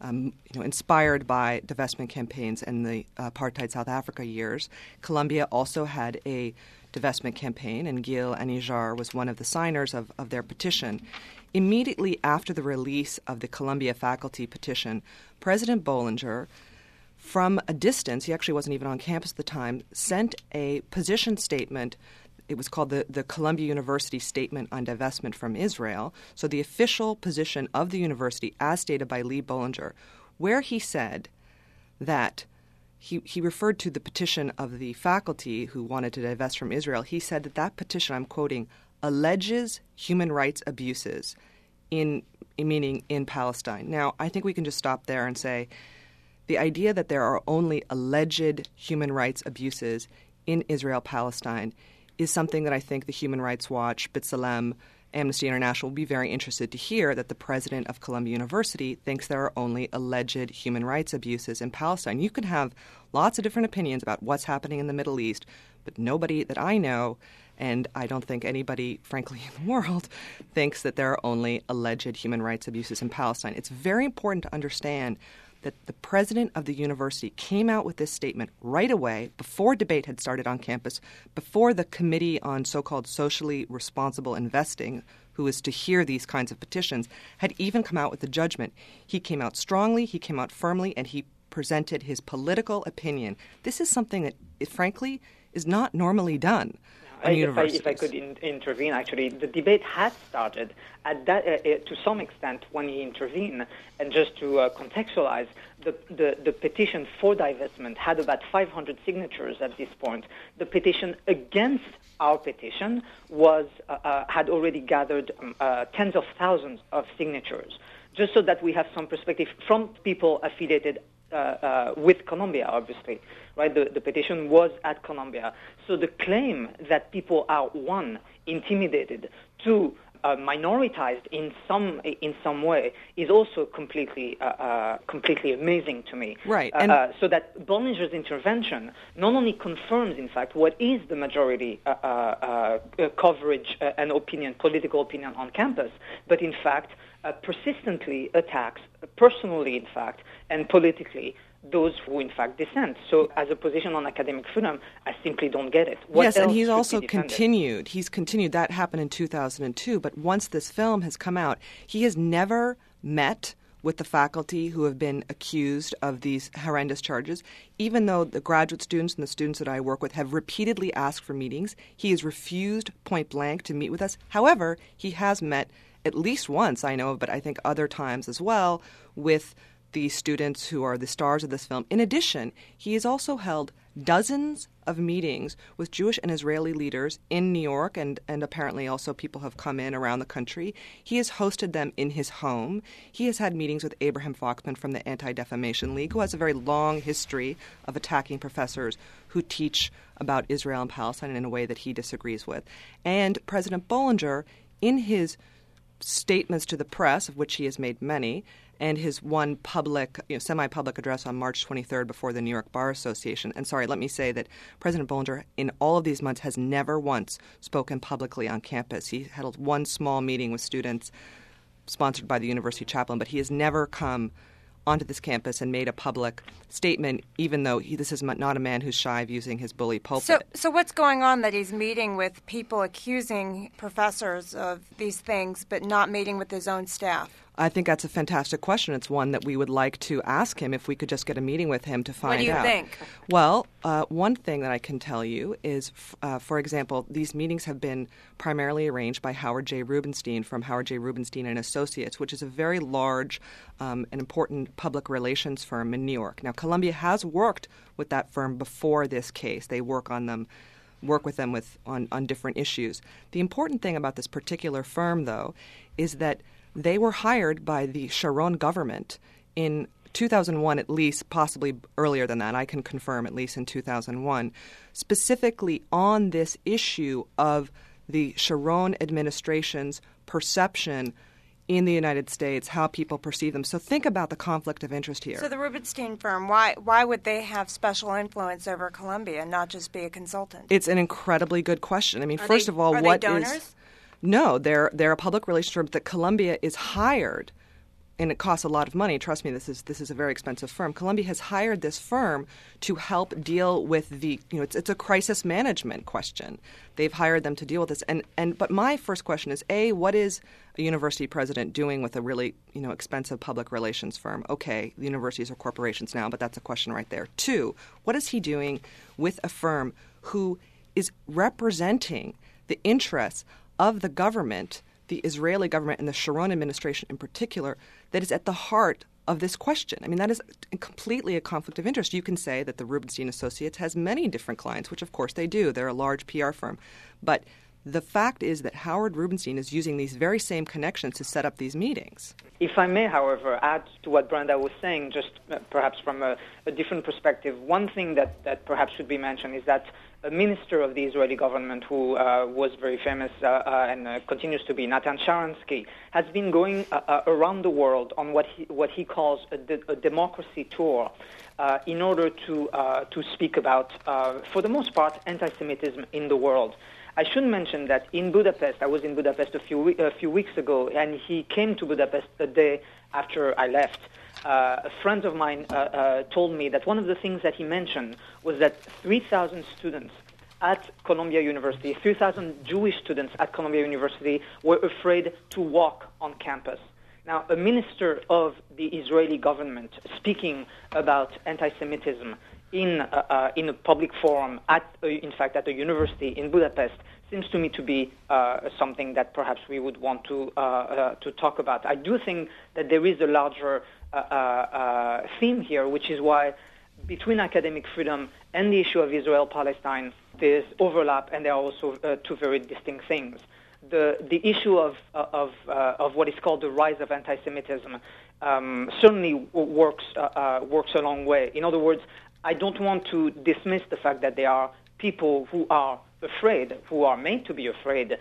inspired by divestment campaigns in the apartheid South Africa years. Columbia also had a divestment campaign, and Gil Anijar was one of the signers of their petition. Immediately after the release of the Columbia faculty petition, President Bollinger, from a distance, he actually wasn't even on campus at the time, sent a position statement. It was called the Columbia University Statement on Divestment from Israel, so the official position of the university as stated by Lee Bollinger, where he said that he referred to the petition of the faculty who wanted to divest from Israel. He said that petition, I'm quoting, alleges human rights abuses meaning in Palestine. Now, I think we can just stop there and say the idea that there are only alleged human rights abuses in Israel-Palestine is something that I think the Human Rights Watch, B'Tselem, Amnesty International will be very interested to hear, that the president of Columbia University thinks there are only alleged human rights abuses in Palestine. You can have lots of different opinions about what's happening in the Middle East, but nobody that I know, and I don't think anybody, frankly, in the world, thinks that there are only alleged human rights abuses in Palestine. It's very important to understand that the president of the university came out with this statement right away, before debate had started on campus, before the Committee on so-called Socially Responsible Investing, who is to hear these kinds of petitions, had even come out with a judgment. He came out strongly, he came out firmly, and he presented his political opinion. This is something that, frankly, is not normally done. If I could intervene, actually, the debate had started at that, to some extent when he intervened. And just to contextualize, the petition for divestment had about 500 signatures at this point. The petition against our petition had already gathered tens of thousands of signatures. Just so that we have some perspective from people affiliated with Columbia, obviously, right? The petition was at Columbia. So the claim that people are, one, intimidated, two, minoritized in some way is also completely amazing to me. Right. So that Bollinger's intervention not only confirms, in fact, what is the majority coverage and political opinion on campus, but in fact persistently attacks, personally, in fact, and politically, those who, in fact, dissent. So as a position on academic freedom, I simply don't get it. Yes, and he's also continued. He's continued. That happened in 2002. But once this film has come out, he has never met with the faculty who have been accused of these horrendous charges. Even though the graduate students and the students that I work with have repeatedly asked for meetings, he has refused point blank to meet with us. However, he has met at least once, I know of, but I think other times as well, with the students who are the stars of this film. In addition, he has also held dozens of meetings with Jewish and Israeli leaders in New York, and apparently also people have come in around the country. He has hosted them in his home. He has had meetings with Abraham Foxman from the Anti-Defamation League, who has a very long history of attacking professors who teach about Israel and Palestine in a way that he disagrees with. And President Bollinger, in his statements to the press, of which he has made many, and his one public, semi-public address on March 23rd before the New York Bar Association. And sorry, let me say that President Bollinger, in all of these months, has never once spoken publicly on campus. He held one small meeting with students sponsored by the university chaplain, but he has never come onto this campus and made a public statement, even though this is not a man who's shy of using his bully pulpit. So what's going on that he's meeting with people accusing professors of these things, but not meeting with his own staff? I think that's a fantastic question. It's one that we would like to ask him if we could just get a meeting with him to find out. What do you think? Well, one thing that I can tell you is, for example, these meetings have been primarily arranged by Howard J. Rubenstein from Howard J. Rubenstein and Associates, which is a very large and important public relations firm in New York. Now, Columbia has worked with that firm before this case. They work with them on different issues. The important thing about this particular firm, though, is that they were hired by the Sharon government in 2001, at least, possibly earlier than that. I can confirm at least in 2001, specifically on this issue of the Sharon administration's perception in the United States, how people perceive them. So think about the conflict of interest here. So the Rubenstein firm, why would they have special influence over Columbia and not just be a consultant? It's an incredibly good question. I mean, Are what they donors? is... No, they're a public relations firm that Columbia is hired, and it costs a lot of money. Trust me, this is a very expensive firm. Columbia has hired this firm to help deal with the it's a crisis management question. They've hired them to deal with this. But my first question is, A, what is a university president doing with a really expensive public relations firm? Okay, the universities are corporations now, but that's a question right there. Two, what is he doing with a firm who is representing the interests of the government, the Israeli government and the Sharon administration in particular, that is at the heart of this question? I mean, that is completely a conflict of interest. You can say that the Rubenstein Associates has many different clients, which of course they do. They're a large PR firm. But the fact is that Howard Rubenstein is using these very same connections to set up these meetings. If I may, however, add to what Brenda was saying, just perhaps from a different perspective, one thing that perhaps should be mentioned is that a minister of the Israeli government who was very famous and continues to be, Natan Sharansky, has been going around the world on what he calls a democracy tour in order to speak about, for the most part, anti-Semitism in the world. I should mention that in Budapest, I was in Budapest a few weeks ago, and he came to Budapest the day after I left. A friend of mine told me that one of the things that he mentioned was that 3,000 students at Columbia University, 3,000 Jewish students at Columbia University were afraid to walk on campus. Now, a minister of the Israeli government speaking about anti-Semitism in a public forum, in fact, at a university in Budapest, seems to me to be something that perhaps we would want to talk about. I do think that there is a larger theme here, which is why between academic freedom and the issue of Israel-Palestine, there's overlap, and there are also two very distinct things. The issue of what is called the rise of anti-Semitism certainly works a long way. In other words, I don't want to dismiss the fact that there are people who are afraid, who are made to be afraid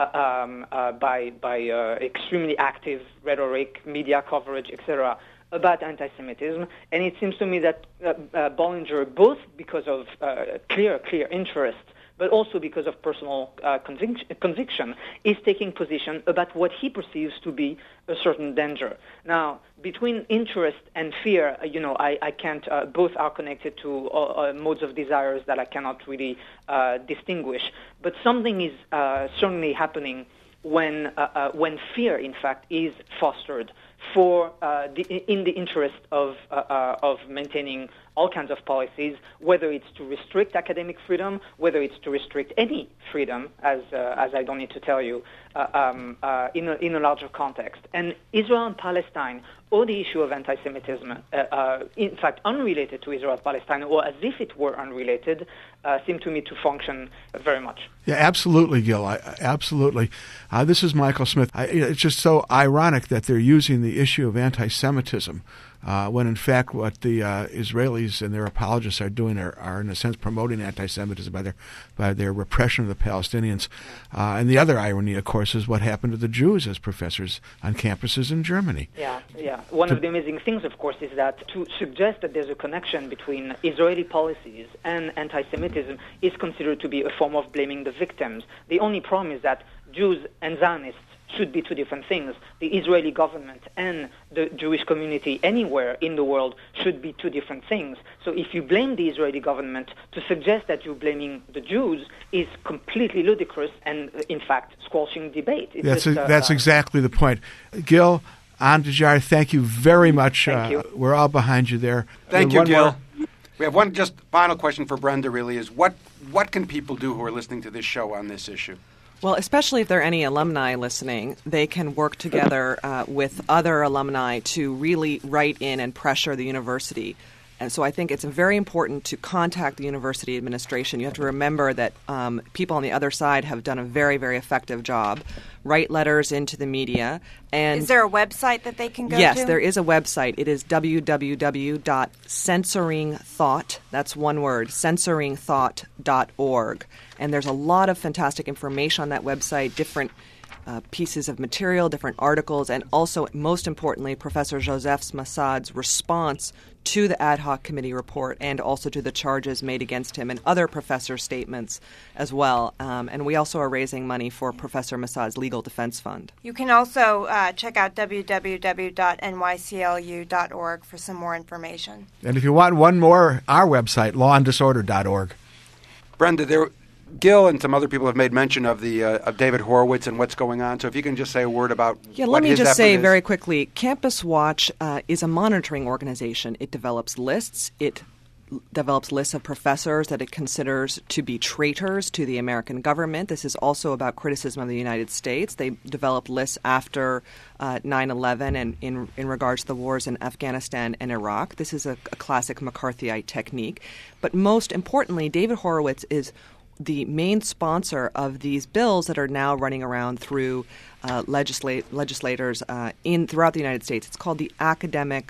by extremely active rhetoric, media coverage, etc., about anti-Semitism. And it seems to me that Bollinger, both because of clear interest, but also because of personal conviction, is taking position about what he perceives to be a certain danger. Now, between interest and fear, I can't, both are connected to modes of desires that I cannot really distinguish. But something is certainly happening when fear, in fact, is fostered in the interest of maintaining all kinds of policies, whether it's to restrict academic freedom, whether it's to restrict any freedom, as I don't need to tell you, in a larger context. And Israel and Palestine, or the issue of anti-Semitism, in fact, unrelated to Israel-Palestine, or as if it were unrelated, seem to me to function very much. Yeah, absolutely, Gil. Absolutely. This is Michael Smith. It's just so ironic that they're using the issue of anti-Semitism when, in fact, what the Israelis and their apologists are doing are in a sense, promoting anti-Semitism by their repression of the Palestinians. And the other irony, of course, is what happened to the Jews as professors on campuses in Germany. Yeah. One of the amazing things, of course, is that to suggest that there's a connection between Israeli policies and anti-Semitism is considered to be a form of blaming the victims. The only problem is that Jews and Zionists should be two different things. The Israeli government and the Jewish community anywhere in the world should be two different things. So if you blame the Israeli government, to suggest that you're blaming the Jews is completely ludicrous and, in fact, squelching debate. That's exactly the point. Gil Andujar, thank you very much. Thank you. We're all behind you there. Thank you, Gil. We have one just final question for Brenda, really, is what can people do who are listening to this show on this issue? Well, especially if there are any alumni listening, they can work together with other alumni to really write in and pressure the university. And so I think it's very important to contact the university administration. You have to remember that people on the other side have done a very, very effective job. Write letters into the media. And is there a website that they can go to? Yes, there is a website. It is www.censoringthought, that's one word, censoringthought.org. And there's a lot of fantastic information on that website, different pieces of material, different articles, and also, most importantly, Professor Joseph Massad's response to the ad hoc committee report and also to the charges made against him and other professor statements as well. And we also are raising money for Professor Massad's legal defense fund. You can also check out www.nyclu.org for some more information. And if you want one more, our website, lawanddisorder.org. Brenda, Gil and some other people have made mention of the of David Horowitz and what's going on. So if you can just say a word about what his effort is. Let me just say very quickly, Campus Watch is a monitoring organization. It develops lists. It develops lists of professors that it considers to be traitors to the American government. This is also about criticism of the United States. They developed lists after 9/11 and in regards to the wars in Afghanistan and Iraq. This is a classic McCarthyite technique. But most importantly, David Horowitz is the main sponsor of these bills that are now running around through legislators throughout the United States. It's called the Academic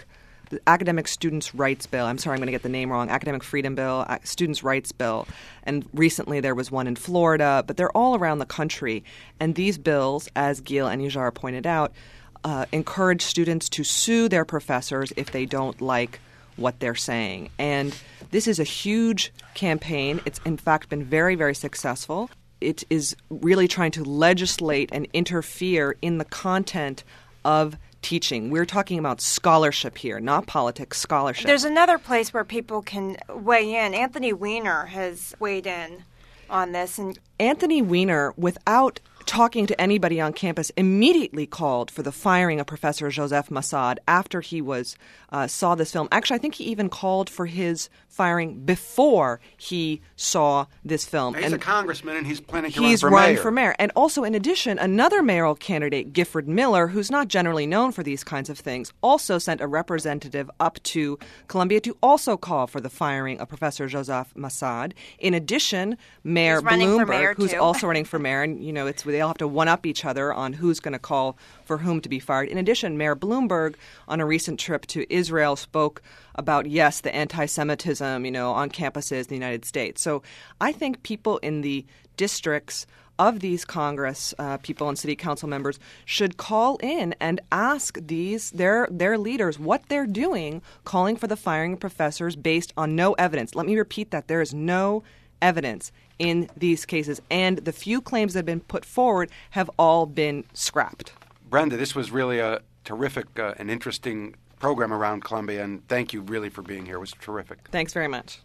the Academic Students' Rights Bill. I'm sorry, I'm going to get the name wrong. Academic Freedom Bill, Students' Rights Bill. And recently there was one in Florida, but they're all around the country. And these bills, as Gil and Yajar pointed out, encourage students to sue their professors if they don't like what they're saying. And this is a huge campaign. It's, in fact, been very, very successful. It is really trying to legislate and interfere in the content of teaching. We're talking about scholarship here, not politics, scholarship. There's another place where people can weigh in. Anthony Weiner has weighed in on this. And Anthony Weiner, without talking to anybody on campus, immediately called for the firing of Professor Joseph Massad after he saw this film. Actually, I think he even called for his firing before he saw this film. He's a congressman, and he's planning to He's run for mayor. run for mayor. And also, in addition, another mayoral candidate, Gifford Miller, who's not generally known for these kinds of things, also sent a representative up to Columbia to also call for the firing of Professor Joseph Massad. In addition, Mayor Bloomberg, who's also running for mayor, and they all have to one-up each other on who's going to call for whom to be fired. In addition, Mayor Bloomberg, on a recent trip to Israel, spoke about, yes, the anti-Semitism, on campuses in the United States. So I think people in the districts of these Congress people and city council members should call in and ask their leaders what they're doing, calling for the firing of professors based on no evidence. Let me repeat that. There is no evidence in these cases, and the few claims that have been put forward have all been scrapped. Brenda, this was really a terrific and interesting program around Columbia, and thank you really for being here. It was terrific. Thanks very much.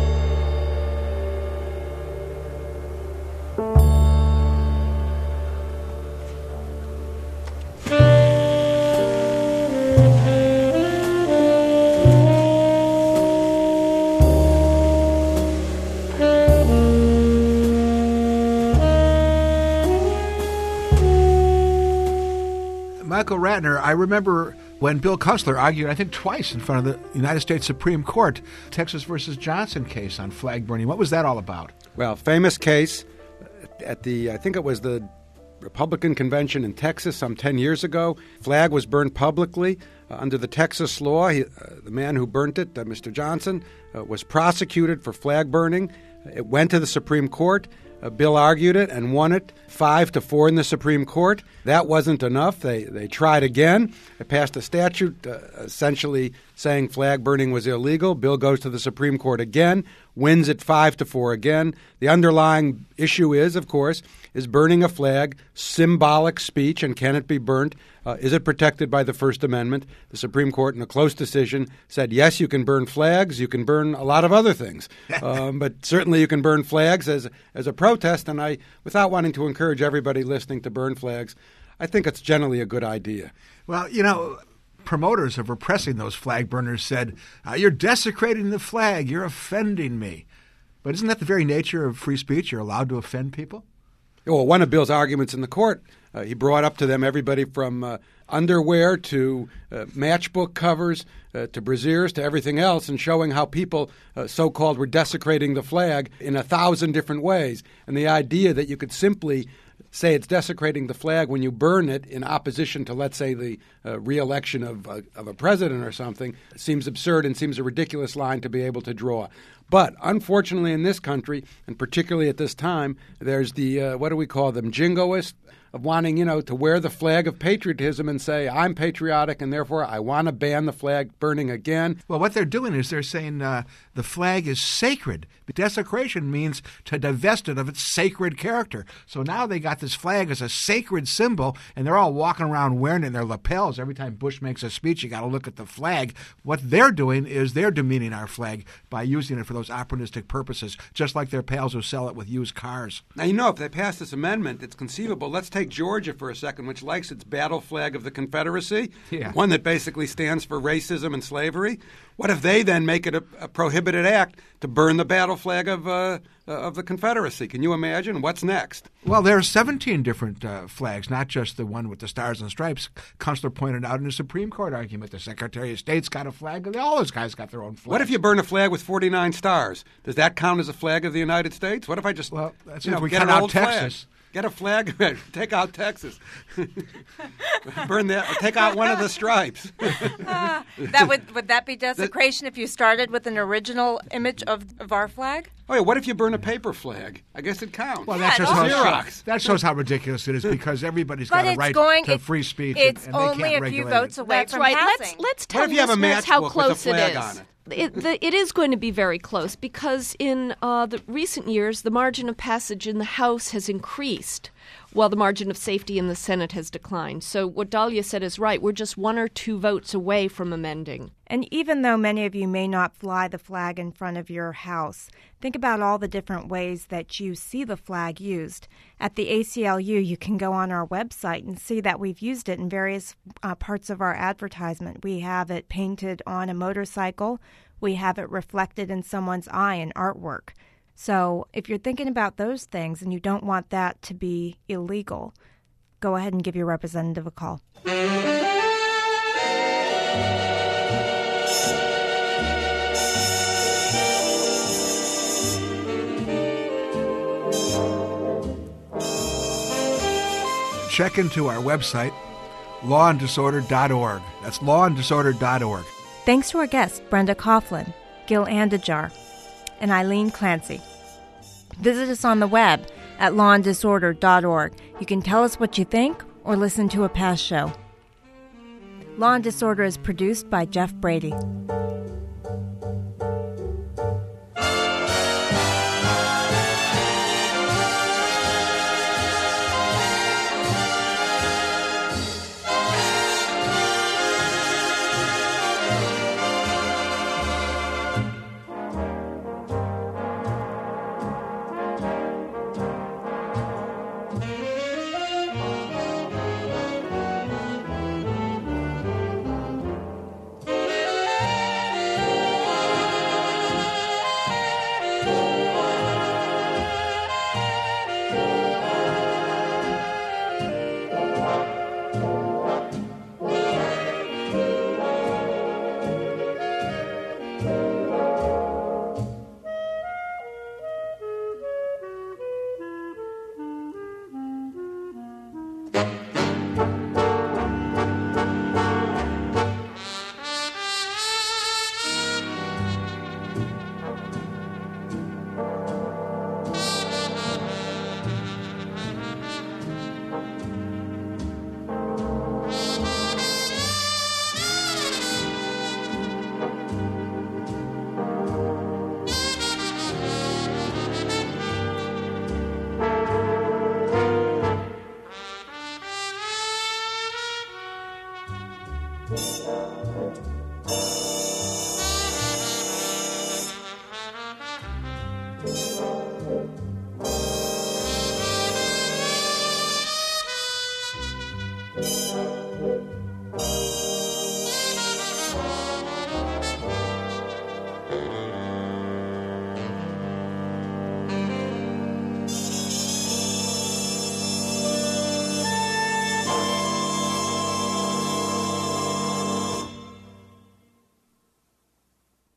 Michael Ratner, I remember when Bill Kunstler argued, I think twice, in front of the United States Supreme Court, Texas versus Johnson case on flag burning. What was that all about? Well, famous case at I think it was the Republican convention in Texas some 10 years ago. Flag was burned publicly under the Texas law. The man who burnt it, Mr. Johnson, was prosecuted for flag burning. It went to the Supreme Court. Bill argued it and won it 5-4 in the Supreme Court. That wasn't enough. They tried again. They passed a statute essentially saying flag burning was illegal. Bill goes to the Supreme Court again, wins it 5-4 again. The underlying issue is, of course, is burning a flag symbolic speech, and can it be burnt? Is it protected by the First Amendment? The Supreme Court, in a close decision, said, yes, you can burn flags. You can burn a lot of other things. But certainly you can burn flags as a protest. And without wanting to encourage everybody listening to burn flags, I think it's generally a good idea. Well, promoters of repressing those flag burners said, you're desecrating the flag. You're offending me. But isn't that the very nature of free speech? You're allowed to offend people? Well, one of Bill's arguments in the court, he brought up to them everybody from underwear to matchbook covers to brassieres to everything else, and showing how people, so-called, were desecrating the flag in 1,000 different ways. And the idea that you could simply say it's desecrating the flag when you burn it in opposition to, let's say, the re-election of a president or something seems absurd and seems a ridiculous line to be able to draw. But unfortunately in this country, and particularly at this time, there's the, what do we call them, jingoists of wanting, to wear the flag of patriotism and say, I'm patriotic and therefore I want to ban the flag burning again. Well, what they're doing is they're saying the flag is sacred. Desecration means to divest it of its sacred character. So now they got this flag as a sacred symbol, and they're all walking around wearing it in their lapels. Every time Bush makes a speech, you got to look at the flag. What they're doing is they're demeaning our flag by using it for those opportunistic purposes, just like their pals who sell it with used cars. Now, if they pass this amendment, it's conceivable. Let's take Georgia for a second, which likes its battle flag of the Confederacy, one that basically stands for racism and slavery. What if they then make it a prohibited act to burn the battle flag of the Confederacy? Can you imagine? What's next? Well, there are 17 different flags, not just the one with the stars and stripes. Kunstler pointed out in a Supreme Court argument, the Secretary of State's got a flag, and all those guys got their own flag. What if you burn a flag with 49 stars? Does that count as a flag of the United States? What if I just we cut out Texas? Flag? Get a flag. Take out Texas. Burn that. Take out one of the stripes. Would that be desecration if you started with an original image of our flag? Oh, yeah, what if you burn a paper flag? I guess it counts. Well, Xerox. that shows how ridiculous it is because everybody's got a right to free speech. It's and they only can't a few regulate votes it. away That's from right. passing. Let's tell What if you have a listeners how matchbook with a close it flag is. on it? It is going to be very close because in the recent years, the margin of passage in the House has increased, while the margin of safety in the Senate has declined. So what Dahlia said is right. We're just 1 or 2 votes away from amending. And even though many of you may not fly the flag in front of your house, think about all the different ways that you see the flag used. At the ACLU, you can go on our website and see that we've used it in various parts of our advertisement. We have it painted on a motorcycle. We have it reflected in someone's eye in artwork. So if you're thinking about those things and you don't want that to be illegal, go ahead and give your representative a call. Check into our website, lawanddisorder.org. That's lawanddisorder.org. Thanks to our guests, Brenda Coughlin, Gil Andujar, and Eileen Clancy. Visit us on the web at lawanddisorder.org. You can tell us what you think or listen to a past show. Law and Disorder is produced by Jeff Brady.